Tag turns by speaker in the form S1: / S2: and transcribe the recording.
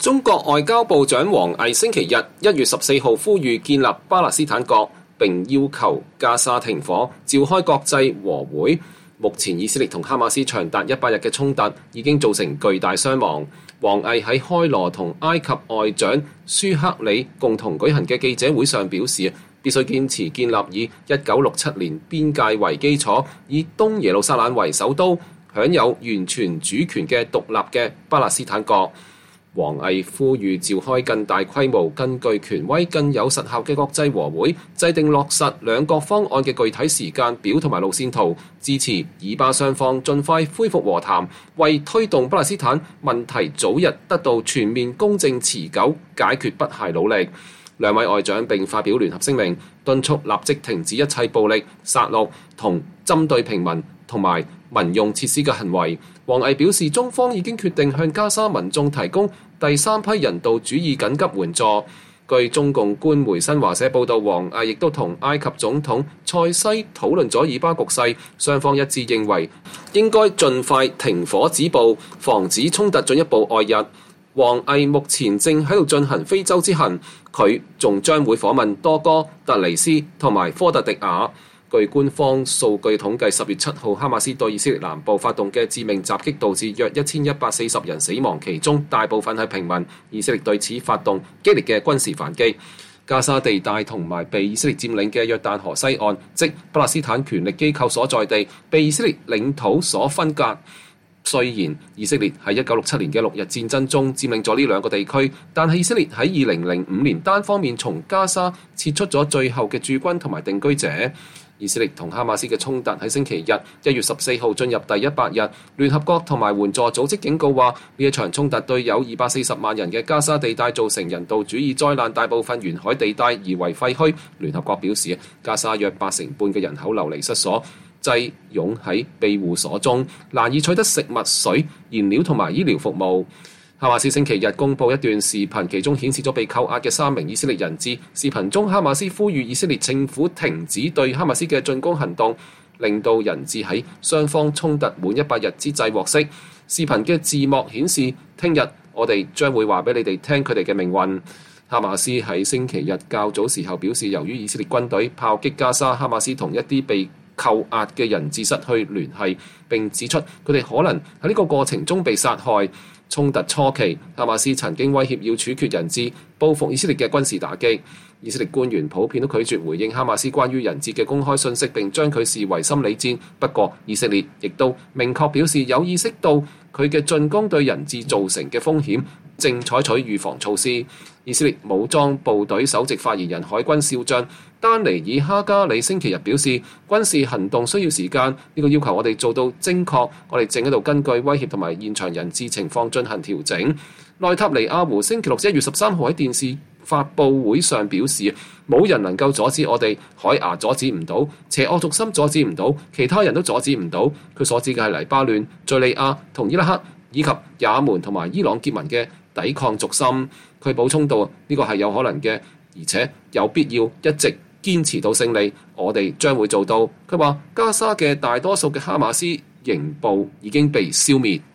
S1: 中國外交部長王毅星期日1月14號呼籲建立巴勒斯坦國，並要求加沙停火，召開國際和會。目前以色列同哈馬斯長達100日嘅衝突已經造成巨大傷亡。王毅喺開羅同埃及外長舒克里共同舉行嘅記者會上表示，必須堅持建立以1967年邊界為基礎，以東耶路撒冷為首都，享有完全主權嘅獨立嘅巴勒斯坦國。王毅呼籲召開更大規模、更具權威、更有實效嘅國際和會，制定落實兩國方案嘅具體時間表同埋路線圖，支持以巴雙方盡快恢復和談，為推動巴勒斯坦問題早日得到全面、公正、持久解決不懈努力。兩位外長並發表聯合聲明，敦促立即停止一切暴力、殺戮同針對平民同埋民用設施嘅行為。王毅表示，中方已經決定向加沙民眾提供第三批人道主義緊急援助。據中共官媒新華社報道，王毅亦都同埃及總統塞西討論咗以巴局勢，雙方一致認為應該盡快停火止暴，防止衝突進一步外溢。王毅目前正喺度進行非洲之行，佢仲將會訪問多哥、突尼斯同埋科特迪瓦。據官方數據統計，10月7號哈馬斯對以色列南部發動嘅致命襲擊，導致約1140人死亡，其中大部分係平民。以色列對此發動激烈嘅軍事反擊。加沙地帶同埋被以色列佔領嘅約旦河西岸，即巴勒斯坦權力機構所在地，被以色列領土所分割。雖然以色列喺1967年嘅6日戰爭中佔領咗呢兩個地區，但係以色列喺2005年單方面從加沙撤出咗最後嘅駐軍同埋定居者。以色列同哈馬斯嘅衝突喺星期日1月14號進入第100日，聯合國同埋援助組織警告話，呢一場衝突對有240萬人嘅加沙地帶造成人道主義災難，大部分沿海地帶夷為廢墟。聯合國表示，加沙約80%嘅人口流離失所，擠擁喺庇護所中，難以取得食物、水、燃料同埋醫療服務。哈馬斯星期日公布一段視頻，其中顯示咗被扣押嘅3名以色列人質。視頻中，哈馬斯呼籲以色列政府停止對哈馬斯嘅進攻行動，令到人質喺雙方衝突滿100日之際獲釋。視頻嘅字幕顯示，聽日我哋將會話俾你哋聽佢哋嘅命運。哈馬斯喺星期日較早時候表示，由於以色列軍隊炮擊加沙，哈馬斯同一啲被扣押嘅人質失去聯繫，並指出佢哋可能喺呢個過程中被殺害。衝突初期，哈馬斯曾經威脅要處決人質，報復以色列嘅軍事打擊。以色列官員普遍都拒絕回應哈馬斯關於人質嘅公開信息，並將佢視為心理戰。不過，以色列亦都明確表示有意識到佢嘅進攻對人質造成嘅風險，正採取預防措施。以色列武裝部隊首席發言人海軍少將丹尼爾哈加里星期日表示，軍事行動需要時間，呢個要求我哋做到精確。我哋正喺度根據威脅同埋現場人質情況進行調整。內塔尼亞胡星期六1月13號喺電視發佈會上表示，冇人能夠阻止我哋，海牙阻止唔到，邪惡軸心阻止唔到，其他人都阻止唔到。佢所指嘅係黎巴嫩、敘利亞同伊拉克以及也門同埋伊朗結盟嘅抵抗軸心。佢補充到，呢個係有可能嘅，而且有必要一直堅持到勝利，我哋將會做到。佢話加沙嘅大多數嘅哈馬斯營部已經被消滅。